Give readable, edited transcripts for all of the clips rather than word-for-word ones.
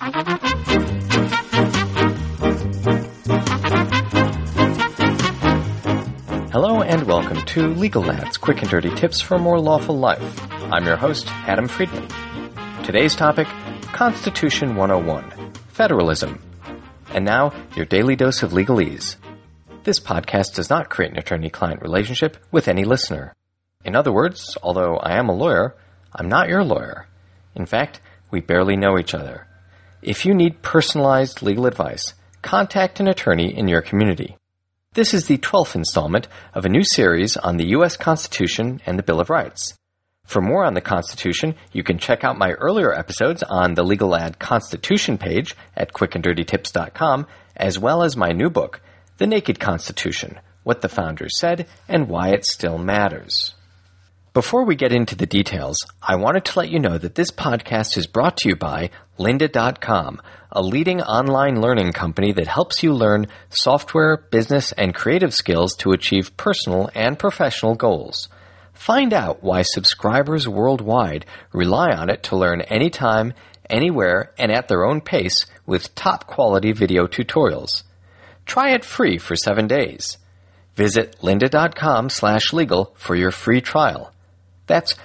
Hello and welcome to Legal Lab's quick and dirty tips for a more lawful life. I'm your host, Adam Friedman. Today's topic, Constitution 101, Federalism. And now, your daily dose of legalese. This podcast does not create an attorney-client relationship with any listener. In other words, although I am a lawyer, I'm not your lawyer. In fact, we barely know each other. If you need personalized legal advice, contact an attorney in your community. This is the 12th installment of a new series on the U.S. Constitution and the Bill of Rights. For more on the Constitution, you can check out my earlier episodes on the Legal Ad Constitution page at quickanddirtytips.com, as well as my new book, The Naked Constitution, What the Founders Said and Why It Still Matters. Before we get into the details, I wanted to let you know that this podcast is brought to you by lynda.com, a leading online learning company that helps you learn software, business, and creative skills to achieve personal and professional goals. Find out why subscribers worldwide rely on it to learn anytime, anywhere, and at their own pace with top-quality video tutorials. Try it free for 7 days. Visit lynda.com/legal for your free trial. That's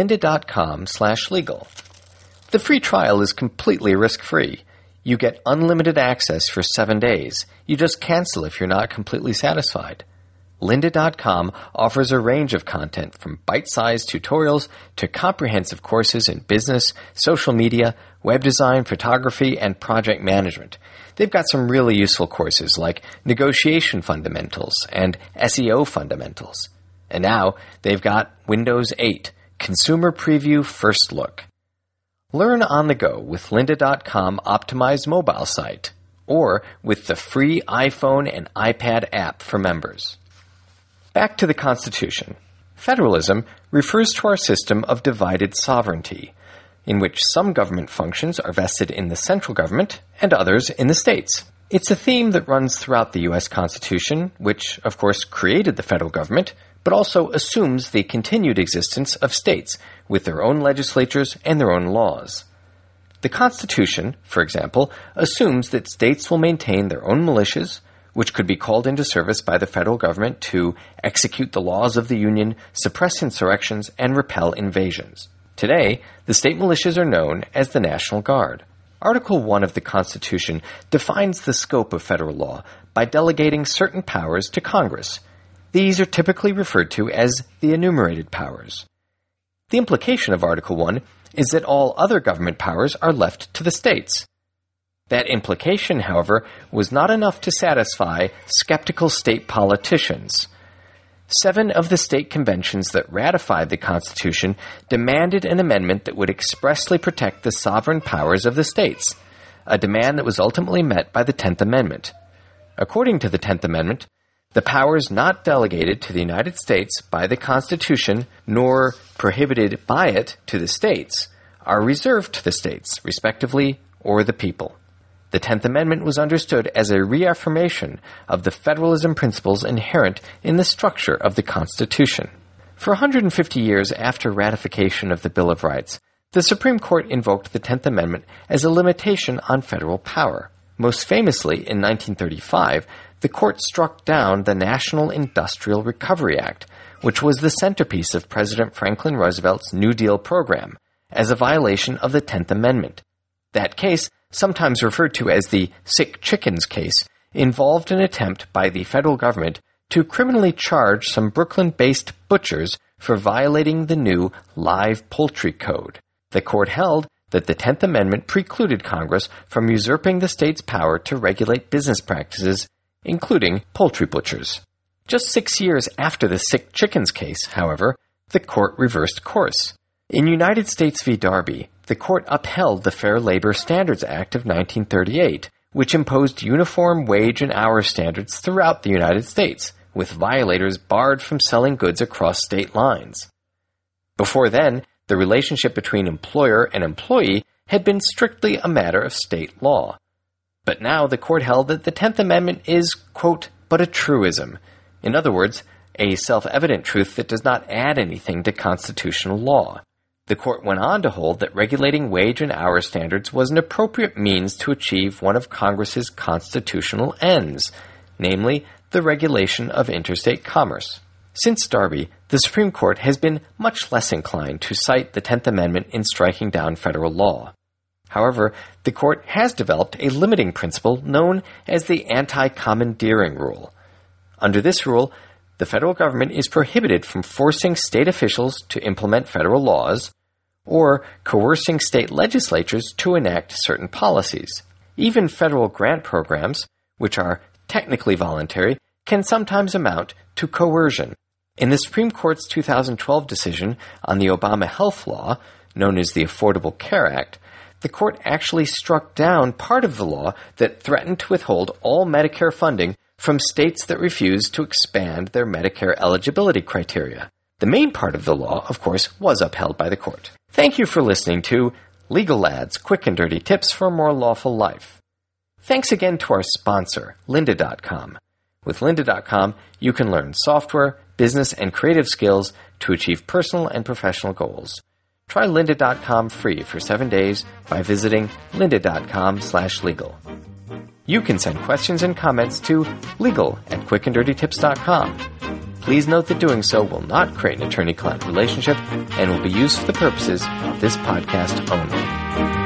lynda.com/legal. The free trial is completely risk-free. You get unlimited access for 7 days. You just cancel if you're not completely satisfied. Lynda.com offers a range of content from bite-sized tutorials to comprehensive courses in business, social media, web design, photography, and project management. They've got some really useful courses like Negotiation Fundamentals and SEO Fundamentals. And now they've got Windows 8, Consumer Preview First Look. Learn on the go with lynda.com optimized mobile site or with the free iPhone and iPad app for members. Back to the Constitution. Federalism refers to our system of divided sovereignty, in which some government functions are vested in the central government and others in the states. It's a theme that runs throughout the U.S. Constitution, which, of course, created the federal government, but also assumes the continued existence of states with their own legislatures and their own laws. The Constitution, for example, assumes that states will maintain their own militias, which could be called into service by the federal government to execute the laws of the Union, suppress insurrections, and repel invasions. Today, the state militias are known as the National Guard. Article 1 of the Constitution defines the scope of federal law by delegating certain powers to Congress. These are typically referred to as the enumerated powers. The implication of Article 1 is that all other government powers are left to the states. That implication, however, was not enough to satisfy skeptical state politicians. 7 of the state conventions that ratified the Constitution demanded an amendment that would expressly protect the sovereign powers of the states, a demand that was ultimately met by the 10th Amendment. According to the 10th Amendment, the powers not delegated to the United States by the Constitution, nor prohibited by it to the states, are reserved to the states, respectively, or the people. The 10th Amendment was understood as a reaffirmation of the federalism principles inherent in the structure of the Constitution. For 150 years after ratification of the Bill of Rights, the Supreme Court invoked the 10th Amendment as a limitation on federal power. Most famously, in 1935, the court struck down the National Industrial Recovery Act, which was the centerpiece of President Franklin Roosevelt's New Deal program, as a violation of the 10th Amendment. That case, sometimes referred to as the Sick Chickens case, involved an attempt by the federal government to criminally charge some Brooklyn-based butchers for violating the new Live Poultry Code. The court held that the 10th Amendment precluded Congress from usurping the state's power to regulate business practices, including poultry butchers. Just 6 years after the Sick Chickens case, however, the court reversed course. In United States v. Darby, the court upheld the Fair Labor Standards Act of 1938, which imposed uniform wage and hour standards throughout the United States, with violators barred from selling goods across state lines. Before then, the relationship between employer and employee had been strictly a matter of state law. But now the court held that the 10th Amendment is, quote, but a truism. In other words, a self-evident truth that does not add anything to constitutional law. The court went on to hold that regulating wage and hour standards was an appropriate means to achieve one of Congress's constitutional ends, namely the regulation of interstate commerce. Since Darby, the Supreme Court has been much less inclined to cite the 10th Amendment in striking down federal law. However, the court has developed a limiting principle known as the anti-commandeering rule. Under this rule, the federal government is prohibited from forcing state officials to implement federal laws or coercing state legislatures to enact certain policies. Even federal grant programs, which are technically voluntary, can sometimes amount to coercion. In the Supreme Court's 2012 decision on the Obama health law, known as the Affordable Care Act, the court actually struck down part of the law that threatened to withhold all Medicare funding from states that refused to expand their Medicare eligibility criteria. The main part of the law, of course, was upheld by the court. Thank you for listening to Legal Lad's Quick and Dirty Tips for a More Lawful Life. Thanks again to our sponsor, Lynda.com. With Lynda.com, you can learn software, business, and creative skills to achieve personal and professional goals. Try Lynda.com free for 7 days by visiting Lynda.com/legal. You can send questions and comments to legal@quickanddirtytips.com. Please note that doing so will not create an attorney-client relationship and will be used for the purposes of this podcast only.